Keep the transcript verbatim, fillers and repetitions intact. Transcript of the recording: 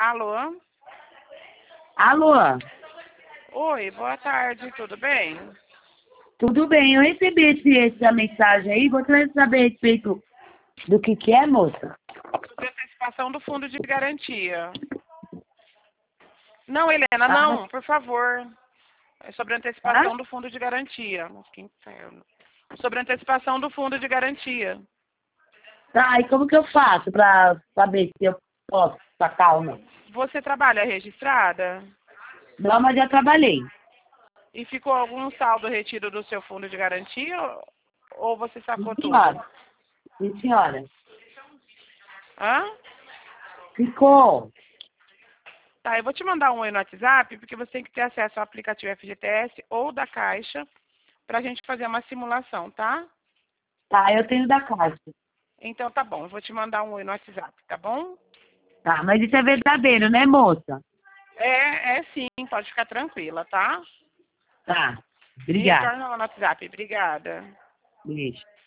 Alô? Alô? Oi, boa tarde, tudo bem? Tudo bem, eu recebi esse, essa mensagem aí, gostaria de saber a respeito do que que é, moça? Sobre antecipação do fundo de garantia. Não, Helena, Ah, não, por favor. É sobre tá? antecipação do fundo de garantia. Nossa, que inferno. Sobre antecipação do fundo de garantia. Tá, e como que eu faço pra saber se eu posso sacar ou não? Você trabalha registrada? Não, mas já trabalhei. E ficou algum saldo retido do seu fundo de garantia ou você Sim, sacou tudo? senhora. Sim, senhora. Hã? Ficou. Tá, eu vou te mandar um oi no WhatsApp, porque você tem que ter acesso ao aplicativo F G T S ou da Caixa para a gente fazer uma simulação, tá? Tá, eu tenho da caixa. Então tá bom, eu vou te mandar um oi no WhatsApp, tá bom? Tá, mas isso é verdadeiro, né, moça? É, é sim, pode ficar tranquila, tá? Tá. Me Obrigada. retorna lá no WhatsApp, obrigada. Beijo.